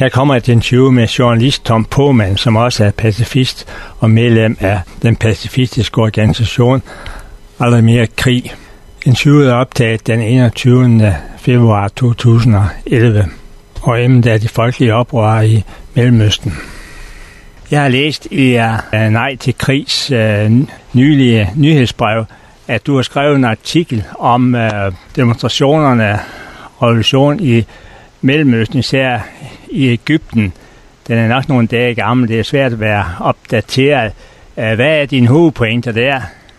Her kommer et interview med journalist Tom Pohlmann, som også er pacifist og medlem af den pacifistiske organisation Aldrig mere krig. Interviewet er optaget den 21. februar 2011, og emnet er de folkelige oprør i Mellemøsten. Jeg har læst i Nej til krigs nylige nyhedsbrev, at du har skrevet en artikel om demonstrationerne og revolution i Mellemøsten, især i Egypten. Den er nok nogle dage gammel, det er svært at være opdateret. Hvad er din hovedpointe der?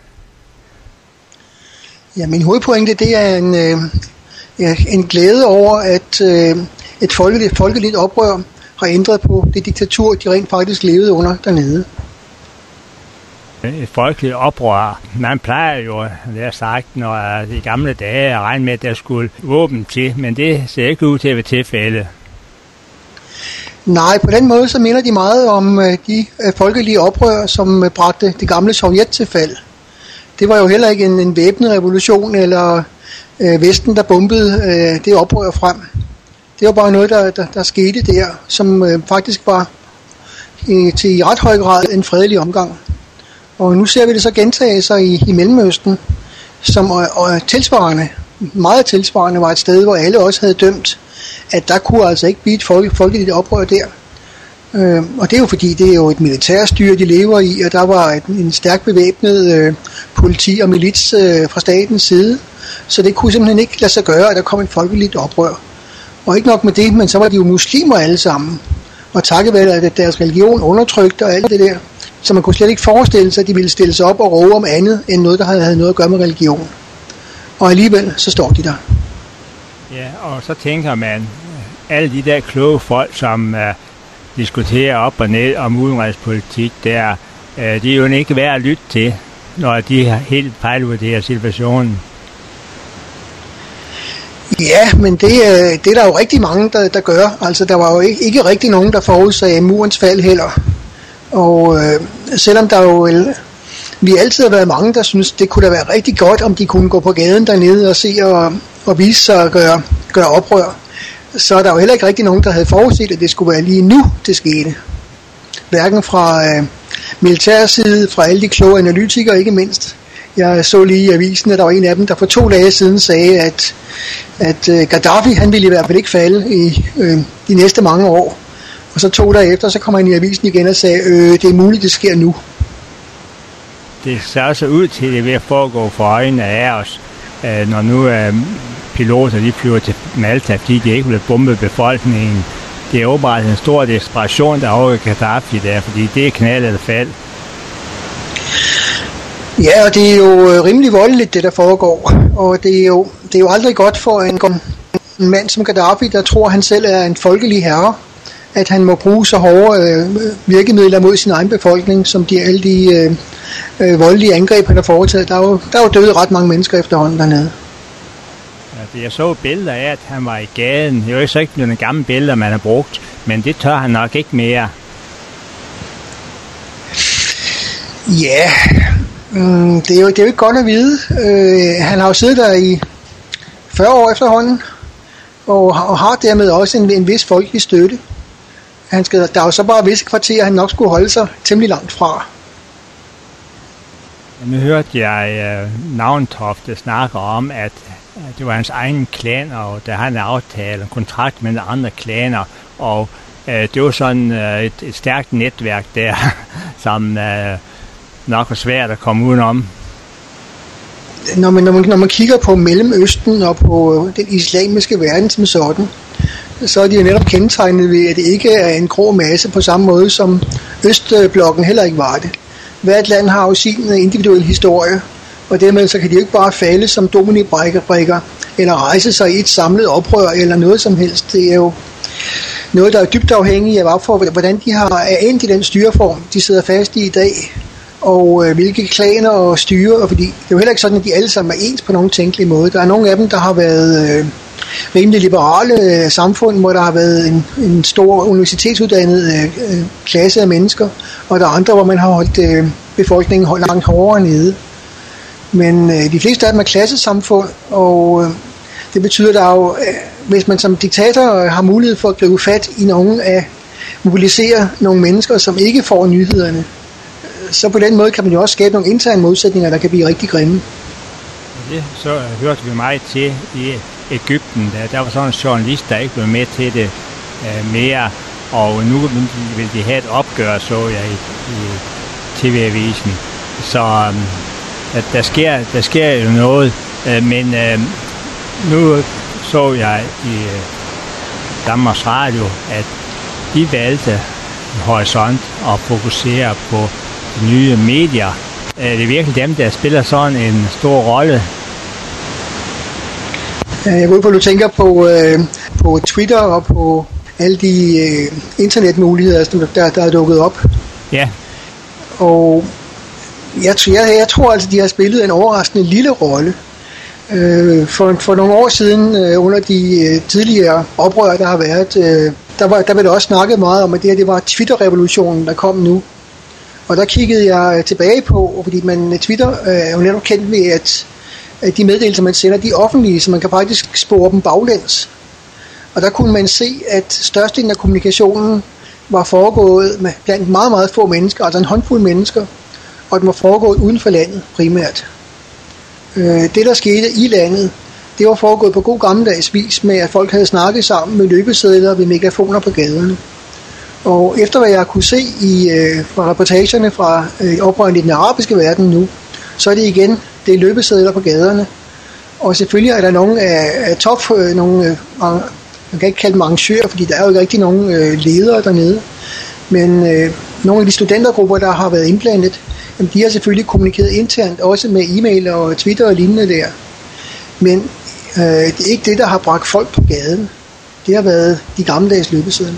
Ja, min hovedpointe det er en glæde over, at et folkeligt oprør har ændret på det diktatur, de rent faktisk levede under dernede. Et folkeligt oprør. Man plejer jo, det er sagt, når de gamle dage at regne med, at der skulle våben til, men det ser ikke ud til at være tilfælde. Nej, på den måde så minder de meget om de folkelige oprør, som bragte det gamle Sovjet til fald. Det var jo heller ikke en væbnet revolution eller Vesten, der bombede det oprør frem. Det var bare noget, der skete der, som faktisk var til i ret høj grad en fredelig omgang. Og nu ser vi det så gentage sig i Mellemøsten, som tilsvarende, meget tilsvarende var et sted, hvor alle også havde dømt, at der kunne altså ikke blive et folkeligt oprør der. Og det er jo fordi, det er jo et militærstyre, de lever i, og der var en stærkt bevæbnet politi og milits fra statens side, så det kunne simpelthen ikke lade sig gøre, at der kom et folkeligt oprør. Og ikke nok med det, men så var de jo muslimer alle sammen, og takket være, at deres religion undertrykte og alt det der, så man kunne slet ikke forestille sig, at de ville stille sig op og råbe om andet, end noget, der havde noget at gøre med religion. Og alligevel, så står de der. Ja, og så tænker man, alle de der kloge folk, som diskuterer op og ned om udenrigspolitik, de er jo ikke værd at lytte til, når de har helt fejlvurderet situationen. Ja, men det er der jo rigtig mange, der gør. Altså, der var jo ikke rigtig nogen, der forudsagde murens fald heller. Og selvom der jo vi altid har været mange, der synes, det kunne da være rigtig godt, om de kunne gå på gaden dernede og se og vise sig og gøre oprør, så er der jo heller ikke rigtig nogen, der havde forudset, at det skulle være lige nu, det skete. Hverken fra militærside, fra alle de kloge analytikere ikke mindst. Jeg så lige i avisen, at der var en af dem, der for 2 dage siden sagde, at Gaddafi, han ville i hvert fald ikke falde i de næste mange år. Og så 2 dage efter, så kommer han i avisen igen og sagde, det er muligt, det sker nu. Det ser også ud til, at det er ved at foregå for øjnene af os, når nu piloter de flyver til Malta, fordi de ikke vil bombe befolkningen. Det er åbenbart en stor desperation, der over Gaddafi der, fordi det er knald eller fald. Ja, og det er jo rimelig voldeligt, det der foregår. Og det er jo aldrig godt for en mand som Gaddafi, der tror, han selv er en folkelig herre, at han må bruge så hårde virkemidler mod sin egen befolkning, som alle de voldelige angreb, han har foretaget. Der er jo døde ret mange mennesker efterhånden dernede. Ja, jeg så billeder af, at han var i gaden. Det er jo så ikke nogle gamle billeder, man har brugt, men det tør han nok ikke mere. Ja, det er jo ikke godt at vide. Han har jo siddet der i 40 år efterhånden, og har dermed også en vis folkelig støtte. Der er jo så bare visse kvarterer, han nok skulle holde sig temmelig langt fra. Nu hørte jeg Navntofte snakke om, at det var hans egen klan, og der har en aftale, en kontrakt med andre klaner, og det var sådan et stærkt netværk der, som nok er svært at komme udenom. Når man kigger på Mellemøsten og på den islamiske verden som sådan, så er de jo netop kendetegnet ved, at det ikke er en grå masse på samme måde, som Østblokken heller ikke var det. Hvert land har jo sin individuelle historie, og dermed så kan de jo ikke bare falde som dominobrikker, eller rejse sig i et samlet oprør, eller noget som helst. Det er jo noget, der er dybt afhængigt af, hvordan de har endt i den styreform, de sidder fast i dag, og hvilke klaner og styre, fordi det er jo heller ikke sådan, at de alle sammen er ens på nogen tænkelig måde. Der er nogle af dem, der har været rimelig liberale samfund, hvor der har været en stor universitetsuddannet klasse af mennesker, og der er andre, hvor man har holdt befolkningen langt hårdere nede. Men de fleste af dem er klassesamfund, og det betyder, at der er jo hvis man som diktator har mulighed for at gribe fat i nogen af mobilisere nogle mennesker, som ikke får nyhederne, så på den måde kan man jo også skabe nogle interne modsætninger, der kan blive rigtig grimme. Det så hørte vi meget til i Egypten. Der var sådan en journalist, der ikke blev med til det mere, og nu vil de have et opgør, så jeg i TV-avisen. Så der sker jo noget, men nu så jeg i Danmarks Radio, at de valgte Horisont at fokusere på de nye medier. Det er virkelig dem, der spiller sådan en stor rolle. Jeg ved på, at du tænker på Twitter og på alle de internetmuligheder, der er dukket op. Ja. Og jeg tror altså, de har spillet en overraskende lille rolle. For nogle år siden, under de tidligere oprør, der har været, der blev der også snakket meget om, at det var Twitter-revolutionen, der kom nu. Og der kiggede jeg tilbage på, fordi Twitter er jo netop kendt ved, at de meddelelser, man sender, de er offentlige, så man kan faktisk spore dem baglæns. Og der kunne man se, at størstedelen af kommunikationen var foregået blandt meget, meget få mennesker, altså en håndfuld mennesker, og den var foregået uden for landet primært. Det, der skete i landet, det var foregået på god gammeldags vis med, at folk havde snakket sammen med løbesedler ved megafoner på gaderne. Og efter hvad jeg kunne se fra reportagerne fra oprøren i den arabiske verden nu, så er det igen, det er løbesedler på gaderne. Og selvfølgelig er der nogle af man kan ikke kalde dem arrangører, fordi der er jo ikke rigtig nogen ledere dernede. Men nogle af de studentergrupper, der har været indblandet, jamen, de har selvfølgelig kommunikeret internt, også med e-mail og Twitter og lignende der. Men det er ikke det, der har bragt folk på gaden. Det har været de gammeldags løbesedler.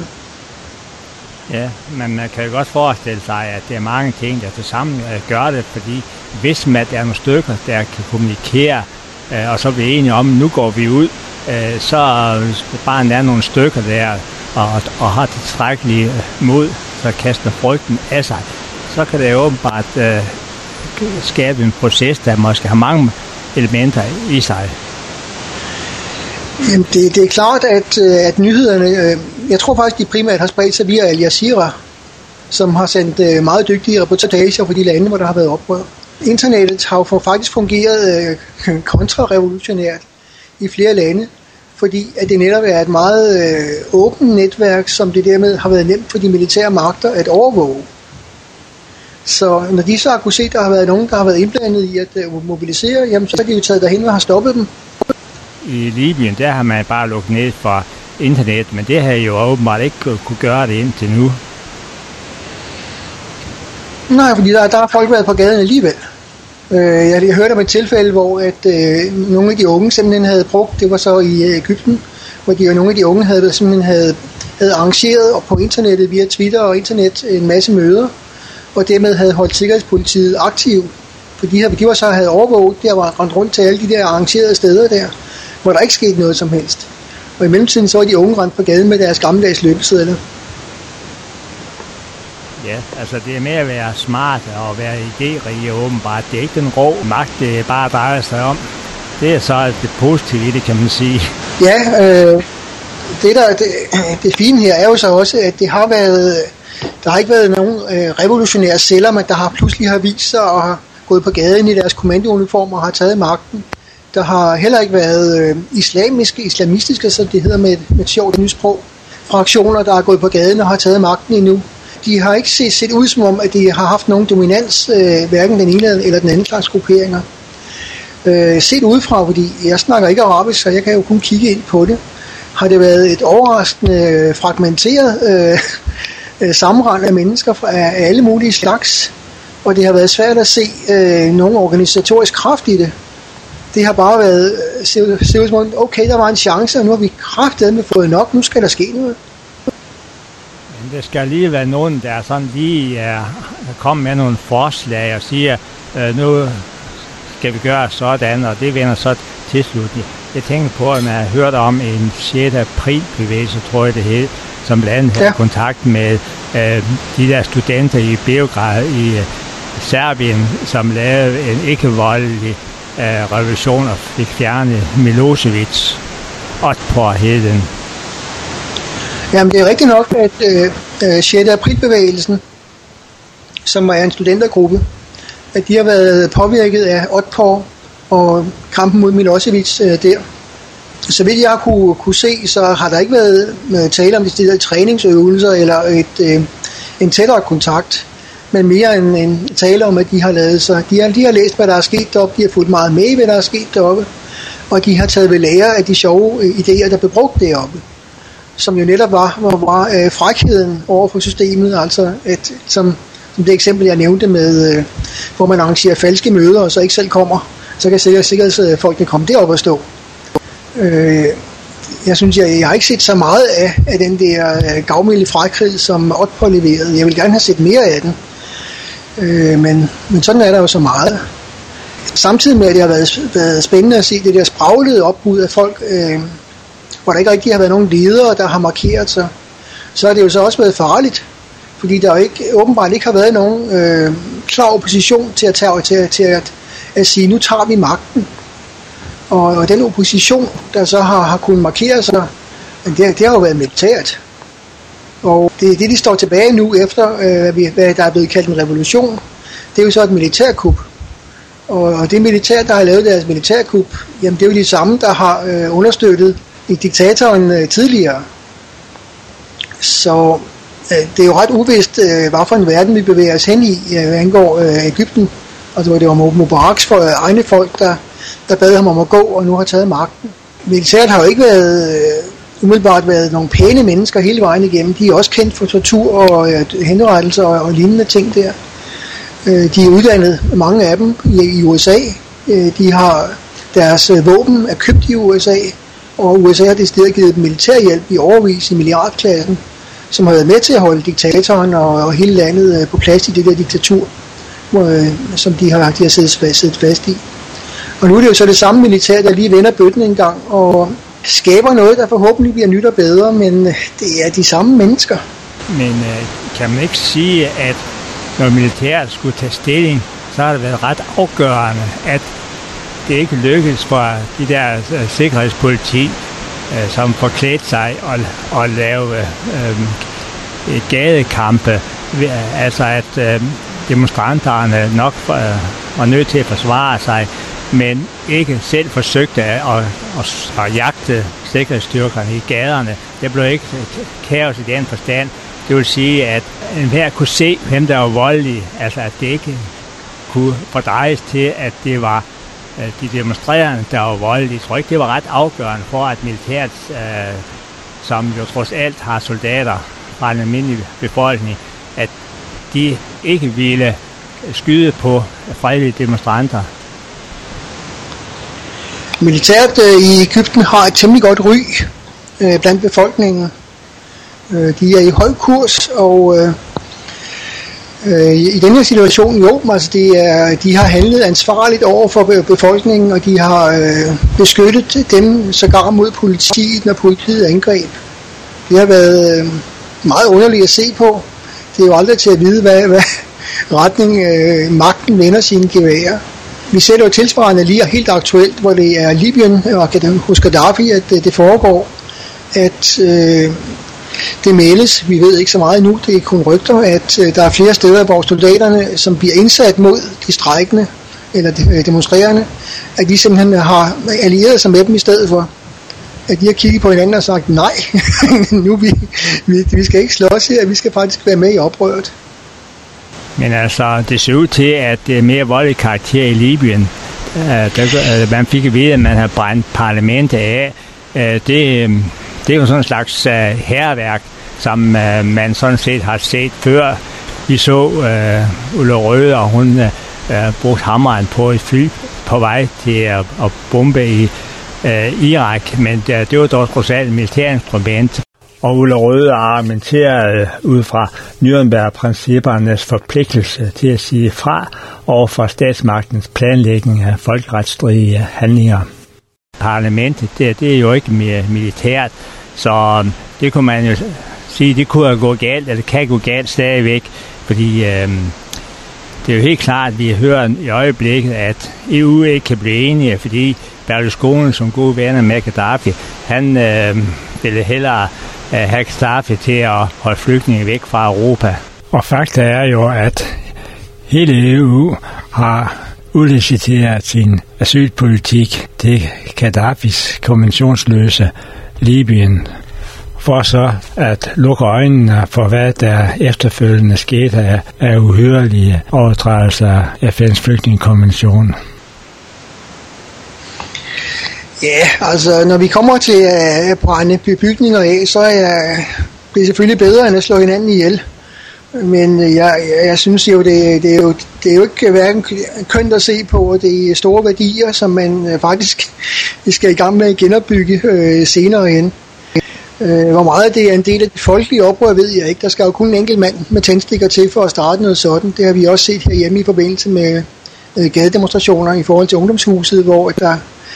Ja, men man kan jo godt forestille sig, at det er mange ting, der tilsammen gør det, fordi hvis man er nogle stykker, der kan kommunikere, og så bliver enige om, nu går vi ud, så bare er nogle stykker der, og har tilstrækkeligt mod, så kaster frygten af sig. Så kan det jo åbenbart skabe en proces, der måske har mange elementer i sig. Jamen, det er klart, at nyhederne, jeg tror faktisk, de primært har spredt sig via Al Jazeera, som har sendt meget dygtige reportager fra de lande, hvor der har været oprør. Internettet har jo faktisk fungeret kontrarevolutionært i flere lande, fordi at det netop er et meget åbent netværk, som det dermed har været nemt for de militære magter at overvåge. Så når de så har kunne se, at der har været nogen, der har været indblandet i at mobilisere, jamen så har de jo taget derhen og har stoppet dem. I Libyen, der har man bare lukket ned for internet, men det har jo åbenbart ikke kunne gøre det indtil nu. Nej, fordi der har folk været på gaden alligevel. Jeg hørte om et tilfælde, hvor at nogle af de unge simpelthen havde brugt, det var så i Egypten, hvor nogle af de unge havde arrangeret på internettet via Twitter og internet en masse møder, og dermed havde holdt sikkerhedspolitiet aktiv. For de var så havde overvåget, der var rendt rundt til alle de der arrangerede steder der, hvor der ikke skete noget som helst. Og i mellemtiden så var de unge rendt på gaden med deres gammeldags løbesedler. Ja, altså det er med at være smart og være idérige åbenbart. Det er ikke den rå magt, det bare drejer sig om. Det er så det positive i det, kan man sige. Ja, det fine her er jo så også, at det har været, der har ikke været nogen revolutionære celler, men der har pludselig har vist sig og har gået på gaden i deres kommandouniformer og har taget magten. Der har heller ikke været islamistiske, så det hedder med et sjovt nyt sprog, fraktioner, der er gået på gaden og har taget magten endnu. De har ikke set ud som om, at de har haft nogen dominans, hverken den ene eller den anden slags grupperinger. Set udefra, fordi jeg snakker ikke arabisk, så jeg kan jo kun kigge ind på det, har det været et overraskende fragmenteret sammenrend af mennesker af alle mulige slags, og det har været svært at se nogen organisatorisk kraft i det. Det har bare været, se ud som om, okay, der var en chance, og nu har vi kraftedeme fået nok, nu skal der ske noget. Men der skal lige være nogen, der sådan lige kommer med nogle forslag og siger, nu skal vi gøre sådan, og det vender så til slut. Jeg tænker på, at man har hørt om en 6. april bevægelse, tror jeg det hed, som blandt andet havde kontakt med de der studenter i Beograd i Serbien, som lavede en ikke-voldelig revolution og fik fjernet Milosevic. Otpor hed den. Jamen, det er rigtigt nok, at 6. aprilbevægelsen, som er en studentergruppe, at de har været påvirket af Otpor og kampen mod Milosevic der. Så vidt jeg kunne se, så har der ikke været tale om de steder træningsøvelser eller en tættere kontakt, men mere en tale om, at de har lavet sig. De har læst, hvad der er sket deroppe, de har fulgt meget med, hvad der er sket deroppe, og de har taget ved lære af de sjove idéer, der blev brugt deroppe, som jo netop var frækheden over for systemet, altså som det eksempel, jeg nævnte med, hvor man arrangerer falske møder, og så ikke selv kommer, så kan sikkerhedsfolkene komme derop og stå. Jeg synes, jeg har ikke set så meget af den der gavmilde frækhed, som Otpor leverede. Jeg vil gerne have set mere af den. Men sådan er der jo så meget. Samtidig med, at det har været spændende at se det der spraglede opbud af folk, hvor der ikke rigtig har været nogen ledere, der har markeret sig, så har det jo så også været farligt. Fordi der jo åbenbart ikke har været nogen klar opposition til at sige, nu tager vi magten. Og den opposition, der så har kunnet markere sig, det har jo været militært. Og det de står tilbage nu efter, hvad der er blevet kaldt en revolution, det er jo så et militærkup. Og det militær, der har lavet deres militærkup, jamen det er jo de samme, der har understøttet diktatoren tidligere. Så det er jo ret uvist, hvad for en verden vi bevæger os hen i, hvad angår Egypten. Altså det var Mubaraks egne folk, der bad ham om at gå, og nu har taget magten. Militæret har jo ikke umiddelbart været nogle pæne mennesker hele vejen igennem. De er også kendt for tortur og henrettelser og lignende ting der. De er uddannet, mange af dem, i USA. De har deres våben er købt i USA, og USA har decideret givet dem militærhjælp i overvis i milliardklassen, som har været med til at holde diktatoren og hele landet på plads i det der diktatur, som de har siddet fast i. Og nu er det jo så det samme militær, der lige vender bøtten en gang og skaber noget, der forhåbentlig bliver nyt og bedre, men det er de samme mennesker. Men kan man ikke sige, at når militæret skulle tage stilling, så har det været ret afgørende, at det ikke lykkedes for de der sikkerhedspoliti, som forklædte sig og lave gadekampe, altså at demonstranterne nok var nødt til at forsvare sig, men ikke selv forsøgte at jagte sikkerhedsstyrkerne i gaderne. Det blev ikke kaos i den forstand. Det vil sige, at enhver kunne se, hvem der var voldelige, altså at det ikke kunne fordrejes til, at det var de demonstrerende, der var voldelige. Jeg tror ikke, det var ret afgørende for, at militæret, som jo trods alt har soldater fra en almindelig befolkning, at de ikke ville skyde på fredelige demonstranter. Militæret i Egypten har et temmelig godt ry blandt befolkningen. De er i høj kurs, og i denne situation, altså de har handlet ansvarligt over for befolkningen, og de har beskyttet dem sågar mod politiet, når politiet angreb. Det har været meget underligt at se på. Det er jo aldrig til at vide, hvad retning magten vender sine geværer. Vi ser det jo tilsvarende lige helt aktuelt, hvor det er Libyen og hos Gaddafi, at det foregår, at det meldes, vi ved ikke så meget nu, det er kun rygter, at der er flere steder, hvor soldaterne, som bliver indsat mod de strejkende eller demonstrerende, at de simpelthen har allieret sig med dem i stedet for. At de har kigget på hinanden og sagt, nej, nu vi skal ikke slås her, vi skal faktisk være med i oprøret. Men altså, det ser ud til, at det er mere voldelig karakter i Libyen. Man fik at vide, at man har brændt parlamentet af. Det er jo sådan en slags hærværk, som man sådan set har set før. Vi så Ulla Røde, og hun brugte hammeren på et fly på vej til at bombe i Irak, men det var dog trods alt et militærinstrument. Og Ulla Røde argumenterede ud fra Nürnberg-princippernes forpligtelse til at sige fra over for statsmagtens planlægning af folkeretsstridige handlinger. Parlamentet, det er jo ikke mere militært, så det kunne man jo sige, det kunne gå galt, eller kan gå galt stadigvæk, fordi det er jo helt klart, at vi hører i øjeblikket, at EU ikke kan blive enige, fordi Berlusconi, som gode venner med Gaddafi, han ville hellere have Gaddafi til at holde flygtninge væk fra Europa. Og fakta er jo, at hele EU har udliciteret sin asylpolitik til Gaddafis konventionsløse Libyen, for så at lukke øjnene for, hvad der efterfølgende skete af uhyrlige overtrædelser af FN's flygtningekonvention. Ja, altså når vi kommer til at brænde bygninger af, så er det selvfølgelig bedre end at slå hinanden ihjel. Men jeg synes jo, det er jo ikke hverken kønt at se på, og det er store værdier, som man faktisk skal i gang med at genopbygge senere hen. Hvor meget det er en del af de folkelige oprør, ved jeg ikke. Der skal jo kun en enkelt mand med tændstikker til for at starte noget sådan. Det har vi også set herhjemme i forbindelse med gadedemonstrationer i forhold til ungdomshuset, hvor der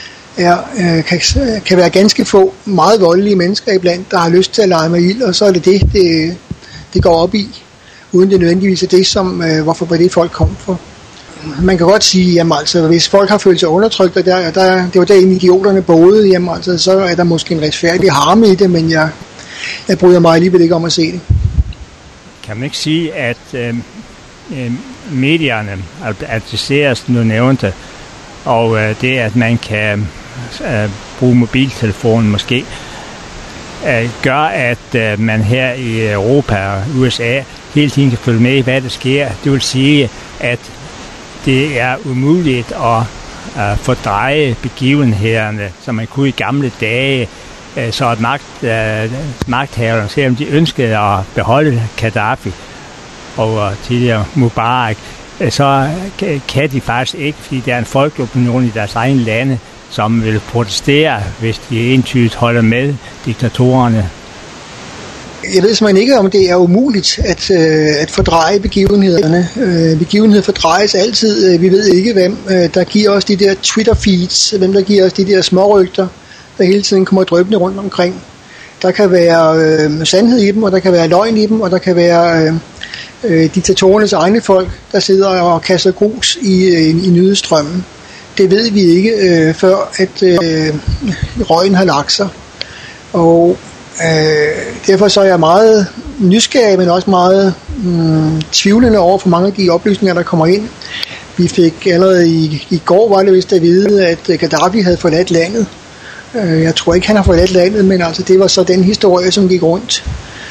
kan være ganske få meget voldelige mennesker iblandt, der har lyst til at lege med ild, og så er det går op i, uden det nødvendigvis er det, som hvorfor det folk kom for. Man kan godt sige, jamen altså, hvis folk har følt sig undertrykt, og det var der idioterne boede, jamen altså, så er der måske en retfærdig harme i det, men jeg bryder mig alligevel ikke om at se det. Kan man ikke sige, at medierne adresseres, nu nævnte, og det, at man kan bruge mobiltelefonen måske, gør, at man her i Europa og USA hele tiden kan følge med i, hvad der sker. Det vil sige, at det er umuligt at fordreje begivenhederne, som man kunne i gamle dage, så at magthaverne, selvom de ønskede at beholde Gaddafi og tidligere Mubarak, så kan de faktisk ikke, fordi der er en folkeopinion i deres egne lande, som vil protestere, hvis de entydigt holder med diktatorerne. Jeg ved simpelthen ikke, om det er umuligt at fordreje begivenhederne. Begivenheder fordrejes altid. Vi ved ikke, hvem der giver os de der Twitter-feeds, hvem der giver os de der smårygter, der hele tiden kommer drøbende rundt omkring. Der kan være sandhed i dem, og der kan være løgn i dem, og der kan være diktatorernes egne folk, der sidder og kaster grus i nyhedsstrømmen. Det ved vi ikke, før at røgen har lagt sig. Og derfor så er jeg meget nysgerrig, men også meget tvivlende over for mange af de oplysninger, der kommer ind. Vi fik allerede i går, var det vist at vide, at Gaddafi havde forladt landet. Jeg tror ikke, han har forladt landet, men altså, det var så den historie, som gik rundt.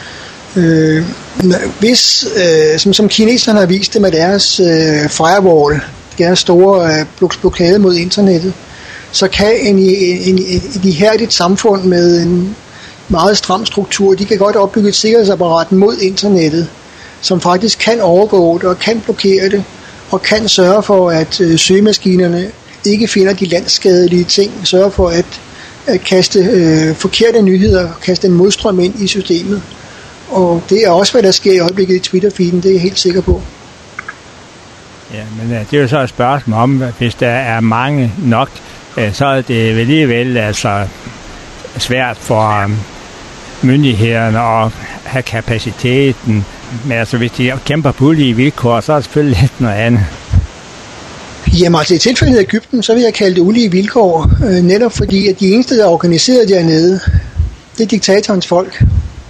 Hvis, som kineserne har vist det med deres firewall, deres store blokade mod internettet, så kan et ihærdigt samfund med en meget stram struktur, de kan godt opbygge et sikkerhedsapparat mod internettet, som faktisk kan overgå det og kan blokere det, og kan sørge for, at søgemaskinerne ikke finder de landsskadelige ting, sørge for at kaste forkerte nyheder, kaste en modstrøm ind i systemet. Og det er også, hvad der sker i øjeblikket i Twitter-feeden, det er jeg helt sikker på. Ja, men det er jo så et spørgsmål om, hvis der er mange nok, så er det alligevel altså svært for myndighederne at have kapaciteten. Men altså, hvis de kæmper på ulige vilkår, så er det selvfølgelig lidt noget andet. Jamen altså, i tilfældet af Egypten, så vil jeg kalde det ulige vilkår, netop fordi, at de eneste, der er organiseret dernede, det er diktatorens folk.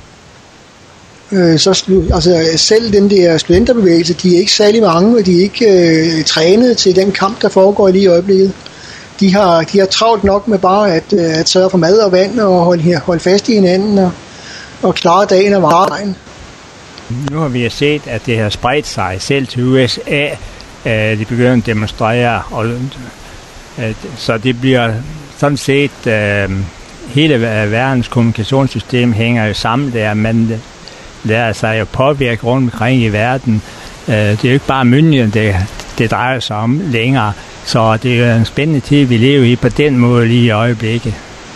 Altså selv den der studenterbevægelse, de er ikke særlig mange, og de er ikke trænet til den kamp, der foregår lige i øjeblikket. De har travlt nok med bare at sørge for mad og vand og holde fast i hinanden og klare dagen og vejen. Nu har vi set, at det har spredt sig selv til USA. De begynder at demonstrere, så det bliver sådan set hele verdens kommunikationssystem hænger jo sammen der, men lader sig jo påvirke rundt omkring i verden. Det er jo ikke bare myndighederne, det drejer sig om længere, så det er en spændende tid, vi lever i på den måde lige i øjeblikket.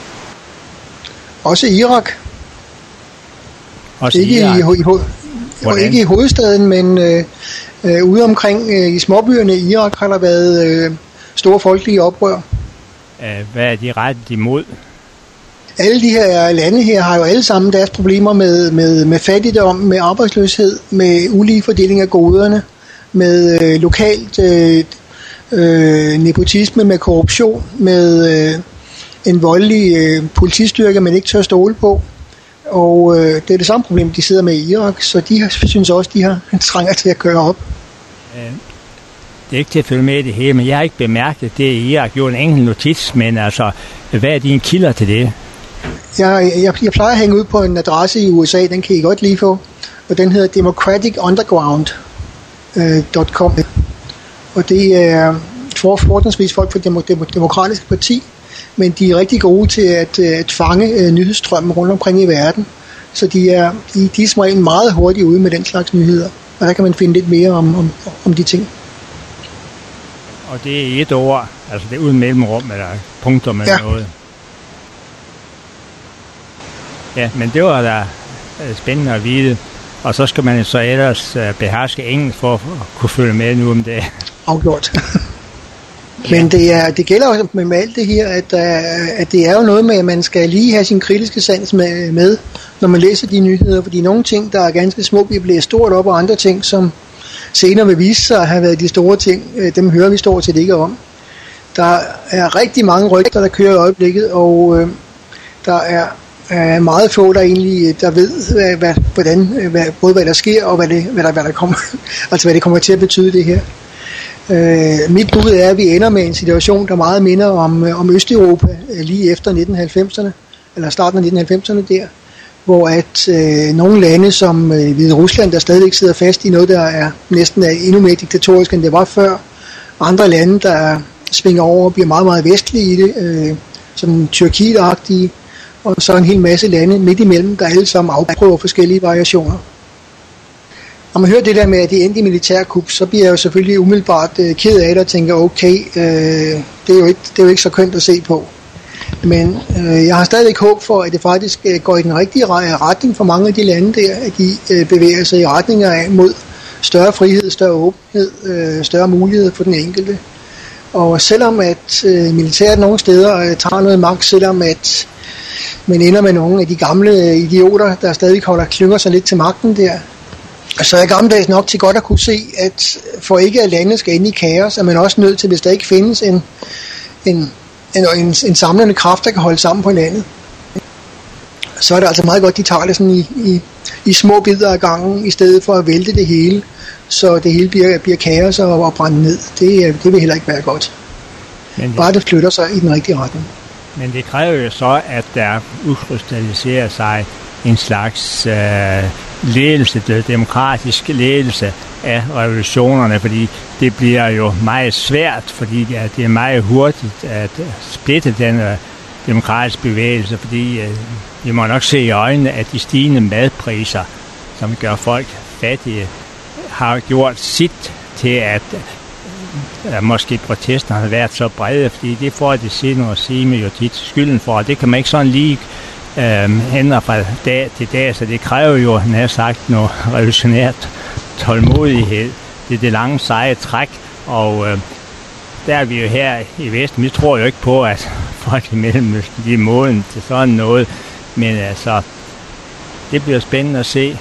Også i Irak. Også ikke Irak. Ikke i hovedstaden, men ude omkring i småbyerne i Irak har der været store folkelige oprør. Hvad er de rettet imod? Alle de her lande her har jo alle sammen deres problemer med fattigdom, med arbejdsløshed, med ulige fordeling af goderne, med lokalt nepotisme, med korruption, med en voldelig politistyrke, man ikke tør stole på. Og det er det samme problem, de sidder med i Irak, så de synes også, de har trænger til at køre op. Det er ikke til at følge med i det hele, men jeg har ikke bemærket det i Irak. Jo, en enkelt notits, men altså, hvad er dine kilder til det? Jeg plejer at hænge ud på en adresse i USA, den kan I godt lige få, og den hedder democratitunderground.com. Og det er forholdsvis folk fra Demokratiske Parti, men de er rigtig gode til at fange nyhedsstrømmen rundt omkring i verden. Så de er som regel meget hurtigt ude med den slags nyheder, og der kan man finde lidt mere om de ting. Og det er et ord, altså det er uden mellemrum eller punktum eller noget. Ja, men det var da spændende at vide. Og så skal man så ellers beherske engelsk for at kunne følge med nu om det. Afgjort. Men det gælder også med alt det her, at det er jo noget med, at man skal lige have sin kritiske sans med, når man læser de nyheder. Fordi nogle ting, der er ganske små, bliver stort op, og andre ting, som senere vil vise sig at have været de store ting, dem hører vi stort set ikke om. Der er rigtig mange rygter, der kører i øjeblikket, og der er meget få, der egentlig der ved, både hvad der sker, og hvad der kommer, altså hvad det kommer til at betyde det her. Mit bud er, at vi ender med en situation, der meget minder om Østeuropa lige efter 1990'erne, eller starten af 1990'erne der, hvor at nogle lande som Hvide Rusland, der stadigvæk sidder fast i noget, der er næsten endnu mere diktatorisk, end det var før, og andre lande, der svinger over og bliver meget, meget vestlige i det, som Tyrkiet-agtige, og så en hel masse lande midt imellem, der alle sammen afprøver forskellige variationer. Når man hører det der med, at det endte i militærkup, så bliver jeg jo selvfølgelig umiddelbart ked af det og tænker, okay, det er jo ikke så kønt at se på. Men jeg har stadigvæk håb for, at det faktisk går i den rigtige retning for mange af de lande der, at de bevæger sig i retninger af mod større frihed, større åbenhed, større muligheder for den enkelte. Og selvom at militæret nogle steder tager noget magt, selvom at man ender med nogle af de gamle idioter, der stadig klynger sig lidt til magten der, så er gammeldags nok til godt at kunne se, at for ikke at landet skal ind i kaos, er man også nødt til, hvis der ikke findes en samlende kraft, der kan holde sammen på landet. Så er det altså meget godt, de tager det sådan i små bidder af gangen, i stedet for at vælte det hele, så det hele bliver kaos og brændt ned. Det vil heller ikke være godt. Bare det flytter sig i den rigtige retning. Men det kræver jo så, at der udkrystalliserer sig en slags ledelse, demokratisk ledelse af revolutionerne, fordi det bliver jo meget svært, fordi det er meget hurtigt at splitte den demokratiske bevægelse, fordi vi må nok se i øjnene, at de stigende madpriser, som gør folk fattige, har gjort sit til, at måske protesterne har været så brede, fordi det får det siddende regime jo tit skylden for, og det kan man ikke sådan lige ændre fra dag til dag, så det kræver jo, når jeg har sagt, noget revolutionært tålmodighed. Det er det lange seje træk, og der er vi jo her i Vesten. Vi tror jo ikke på, at folk i Mellemøsten de er moden til sådan noget, men altså, det bliver spændende at se.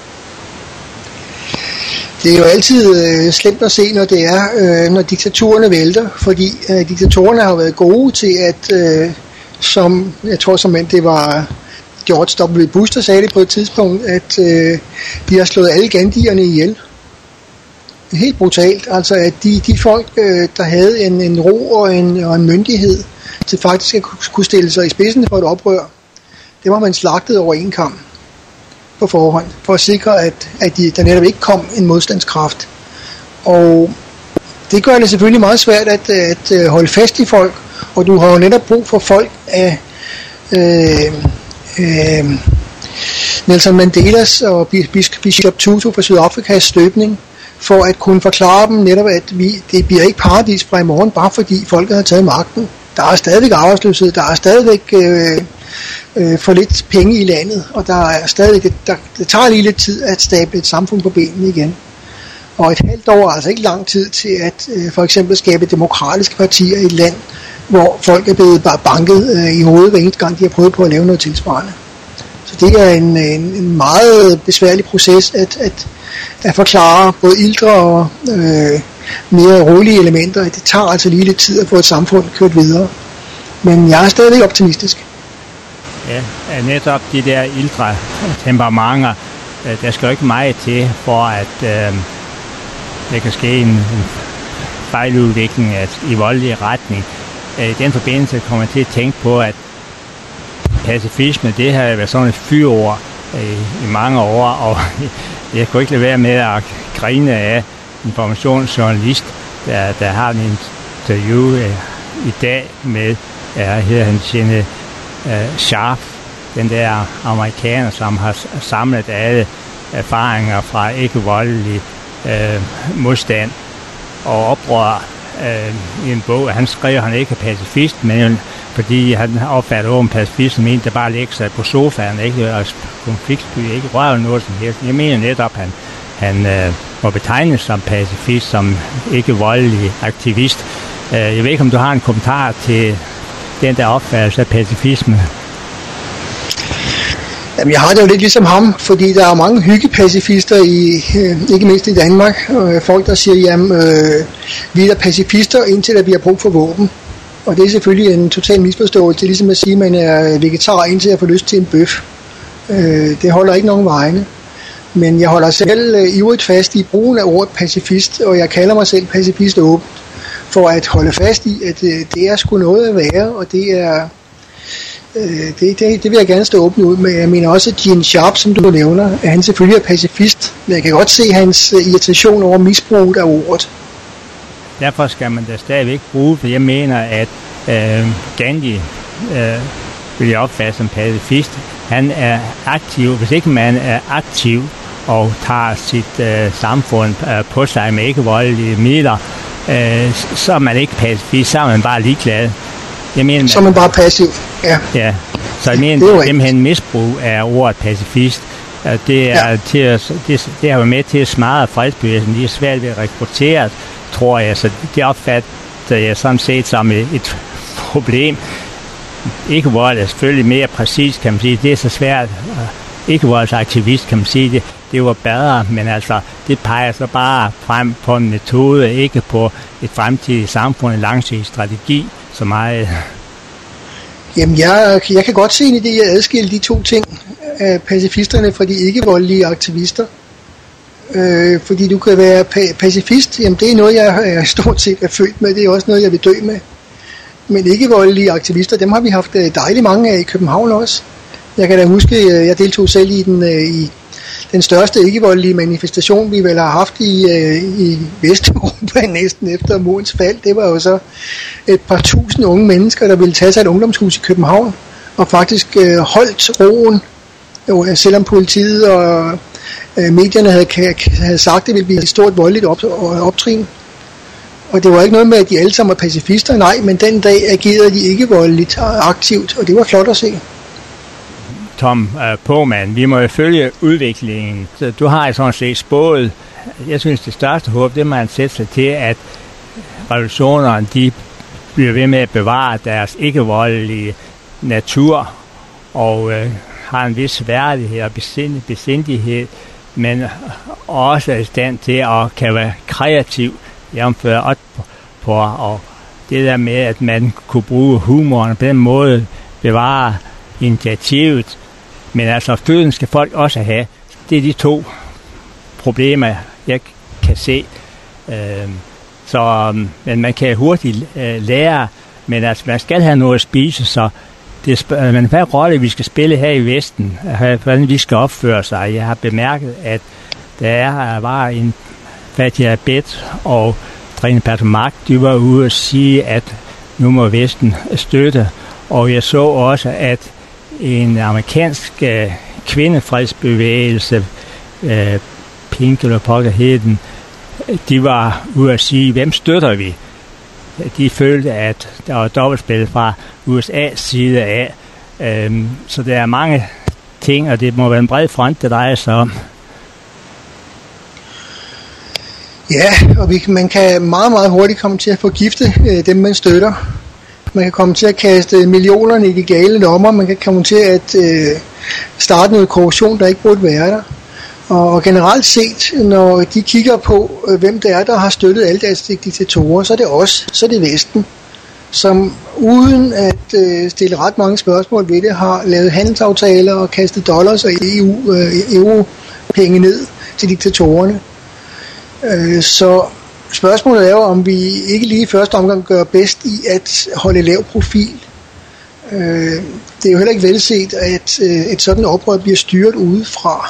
Det er jo altid slemt at se, når det er, når diktaturerne vælter, fordi diktatorerne har været gode til at, som jeg tror som det var George W. Bush, der sagde det på et tidspunkt, at de har slået alle gandierne ihjel. Helt brutalt, altså at de folk, der havde en ro og en myndighed til faktisk at kunne stille sig i spidsen for et oprør, det var man slagtet over en kam på forhånd, for at sikre, at der netop ikke kom en modstandskraft. Og det gør det selvfølgelig meget svært at holde fast i folk, og du har jo netop brug for folk af Nelson Mandelas og Bishop Tutu fra Sydafrikas støbning, for at kunne forklare dem netop, at det bliver ikke paradis fra i morgen, bare fordi folket har taget magten. Der er stadigvæk arbejdsløshed, der er stadigvæk for lidt penge i landet, og der er stadig det tager lige lidt tid at stable et samfund på benene igen. Og et halvt år er altså ikke lang tid til at for eksempel skabe demokratiske partier i et land, hvor folk er blevet bare banket i hovedet hver eneste gang, de har prøvet på at lave noget tilsvarende. Så Så det er en meget besværlig proces at forklare både ældre og mere rolige elementer. Det tager altså lige lidt tid at få et samfund kørt videre. Men jeg er stadig optimistisk. Ja, netop de der ældre temperamenter, der skal jo ikke meget til for, at der kan ske en fejludvikling i voldelig retning. I den forbindelse kommer jeg til at tænke på, at pacifisme, det har været sådan et fyord i mange år, og jeg kunne ikke lade være med at grine af informationsjournalist, der har en interview i dag med, hedder han Gene Sharp, den der amerikaner, som har samlet alle erfaringer fra ikke-voldelig modstand og oprør i en bog. Han skrev, at han ikke er pacifist, men fordi han opfatter over en pacifist som en, der bare lægger sig på sofaen, ikke? Og konfliktsky, ikke rører noget som helst. Jeg mener netop, at han må betegnes som pacifist, som ikke-voldelig aktivist. Jeg ved ikke, om du har en kommentar til den der opfattelse af pacifisme. Jamen, jeg har det jo lidt ligesom ham, fordi der er mange hyggepacifister, ikke mindst i Danmark. Folk, der siger, jamen, vi er pacifister, indtil der bliver brug for våben. Og det er selvfølgelig en total misforståelse. Det er ligesom at sige, at man er vegetar, indtil jeg får lyst til en bøf. Det holder ikke nogen vegne. Men jeg holder selv ivrigt fast i brugen af ordet pacifist, og jeg kalder mig selv pacifist åbent, for at holde fast i, at det er sgu noget at være, og det er... Det vil jeg gerne stå åbent ud med. Jeg mener også, at Gene Sharp, som du nævner, at han selvfølgelig er pacifist, men jeg kan godt se hans irritation over misbruget af ordet. Derfor skal man da stadigvæk bruge, for jeg mener, at Gandhi vil jeg opfatte som pacifist. Han er aktiv. Hvis ikke man er aktiv og tager sit samfund på sig med ikke-voldelige midler, så er man ikke pacifist, så er man bare ligeglad. Jeg mener, så er man bare passiv. Ja. Så jeg mener, det er simpelthen misbrug af ordet pacifist. Det er det har været med til at smadre fredsbevægelsen. De er svært ved at rekruttere, tror jeg. Så det opfatter jeg sådan set som et problem. Ikke-vold er selvfølgelig mere præcis, kan man sige. Det er så svært. Ikke-voldsaktivist, kan man sige. Det var bedre, men altså, det peger så bare frem på en metode, ikke på et fremtidigt samfund, en langsigtet strategi, så meget. Jamen, jeg kan godt se en idé at adskille de to ting af pacifisterne fra de ikke-voldelige aktivister. Fordi du kan være pacifist, jamen det er noget, jeg stort set er født med, det er også noget, jeg vil dø med. Men ikke-voldelige aktivister, dem har vi haft dejligt mange af i København også. Jeg kan da huske, jeg deltog selv i den største ikke-voldelige manifestation, vi vel har haft i Vesteuropa næsten efter murens fald. Det var jo så et par tusind unge mennesker, der ville tage sig et ungdomshus i København, og faktisk holdt roen, selvom politiet og medierne havde sagt, at det ville blive et stort voldeligt optrin. Og det var ikke noget med, at de alle sammen var pacifister, nej, men den dag agerede de ikke voldeligt aktivt, og det var flot at se. Tom Pohmann, vi må jo følge udviklingen. Så du har sådan set spået. Jeg synes, det største håb, det man sætter sig til, at revolutionerne, de bliver ved med at bevare deres ikke-voldelige natur, og har en vis værdighed og besindighed, men også er i stand til at kan være kreativ, jævnfør på, og det der med, at man kunne bruge humoren på den måde, bevare initiativet, men altså føden skal folk også have. Det er de to problemer, jeg kan se. Men man kan hurtigt lære, men altså man skal have noget at spise, så men hvad rolle vi skal spille her i Vesten, hvordan vi skal opføre sig. Jeg har bemærket, at der var en Fatih Abed og Trine Pertumak, de var ude at sige, at nu må Vesten støtte, og jeg så også, at en amerikansk kvindefredsbevægelse, Pink eller Pokker hed den, de var ude at sige, hvem støtter vi? De følte, at der var dobbeltspil fra USA's side af. Så der er mange ting, og det må være en bred front, det drejer sig om. Ja, og man kan meget, meget hurtigt komme til at forgifte dem, man støtter. Man kan komme til at kaste millionerne i de gale lommer. Man kan komme til at starte noget korruption, der ikke burde være der. Og generelt set, når de kigger på, hvem det er, der har støttet alle deres diktatorer, så er det os, så er det Vesten, som uden at stille ret mange spørgsmål ved det, har lavet handelsaftaler og kastet dollars og euro-penge ned til diktatorerne. Så spørgsmålet er jo, om vi ikke lige i første omgang gør bedst i at holde lav profil. Det er jo heller ikke velset, at et sådan oprør bliver styret udefra.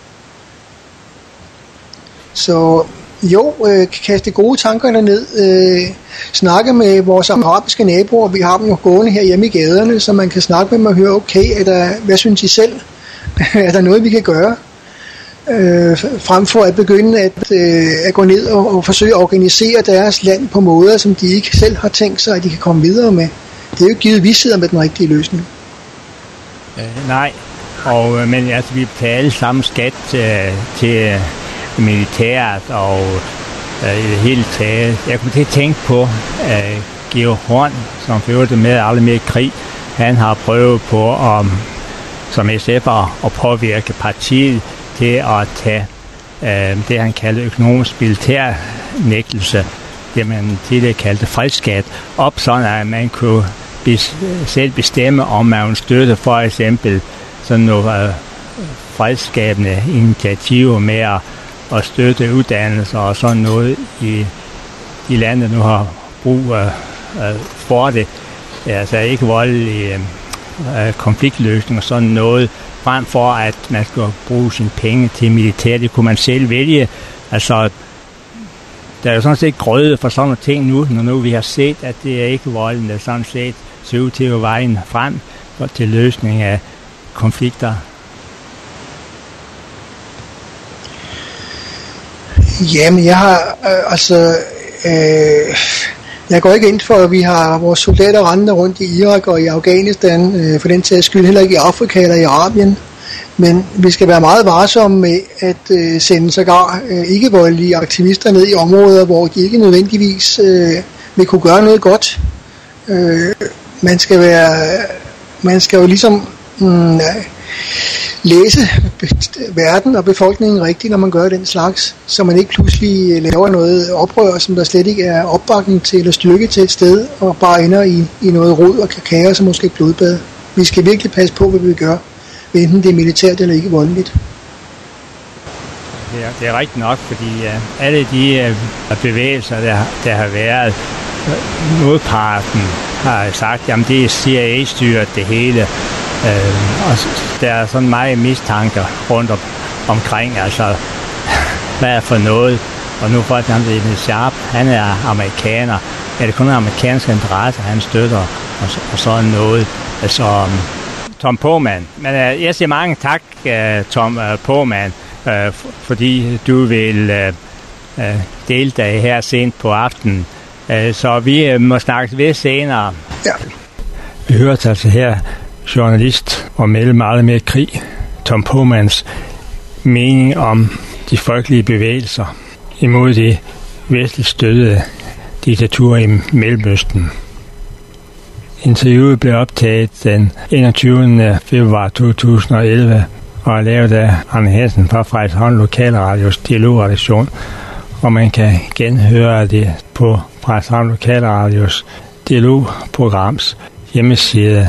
Så jo, kaste gode tankerne ned, snakke med vores arabiske naboer, vi har dem jo gående her hjemme i gaderne, så man kan snakke med dem og høre, okay, hvad synes I selv? Er der noget, vi kan gøre? Frem for at begynde at gå ned og forsøge at organisere deres land på måder, som de ikke selv har tænkt sig, at de kan komme videre med. Det er jo givet, vi sidder med den rigtige løsning. Nej, men altså, vi betaler alle sammen skat til militæret og i det hele taget. Jeg kunne til at tænke på Georg Horn, som førte med aldrig mere krig. Han har prøvet på som SF'er at påvirke partiet til at tage det, han kaldte økonomisk militærnægtelse, det man tidligere kaldte fredsskat, op sådan, at man kunne selv bestemme, om man ville støtte for eksempel sådan nogle fredsskabende initiativer med at støtte uddannelser og sådan noget i landet nu har brug for det. Altså ikke voldelige konfliktløsning og sådan noget, frem for at man skal bruge sine penge til militær. Det kunne man selv vælge. Altså, der er jo sådan set grøde for sådan nogle ting nu, når nu vi har set, at det er ikke volden, der sådan set ser ud til at vejen frem til løsning af konflikter. Jamen, jeg går ikke ind for, at vi har vores soldater rendende rundt i Irak og i Afghanistan, for den sags skyld heller ikke i Afrika eller i Arabien. Men vi skal være meget varsomme med at sende sågar ikke-voldelige aktivister ned i områder, hvor de ikke nødvendigvis vil kunne gøre noget godt. Man skal jo ligesom læse verden og befolkningen rigtigt, når man gør den slags, så man ikke pludselig laver noget oprør, som der slet ikke er opbakning til eller styrke til et sted, og bare ender i noget rod og kaos og måske blodbad. Vi skal virkelig passe på, hvad vi gør, enten det er militært eller ikke voldeligt. Det er rigtigt nok, fordi alle de bevægelser, der har været, modparten har sagt, jamen det er CIA-styret det hele, og der er sådan meget mistanker rundt omkring, altså hvad er for noget, og nu for eksempel Ibn Sharp, han er amerikaner, er det kun amerikanske interesse, han støtter, og sådan noget, altså Tom Pohmann. Men jeg siger mange tak, Tom Pohmann, fordi du vil deltage her sent på aftenen. Så vi må snakkes ved senere. Ja. Vi hørte altså her journalist og medlem af aldrig mere krig, Tom Pohmanns mening om de folkelige bevægelser imod de vestligt støttede diktaturer i Mellemøsten. Interviewet blev optaget den 21. februar 2011 og er lavet af Arne Hansen fra Frederikshavn Lokalradios dialogredaktion, og man kan genhøre det på Frederikshavn Lokalradios dialogprograms hjemmeside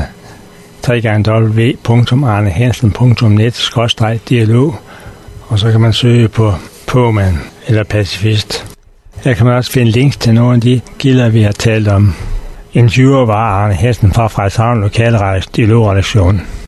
www.arnehansen.net/dialog, og så kan man søge på Pohmann eller pacifist. Her kan man også finde links til nogle af de kilder, vi har talt om. Interviewer var Arne Hansen fra Frederikshavn Lokalradios dialogredaktion.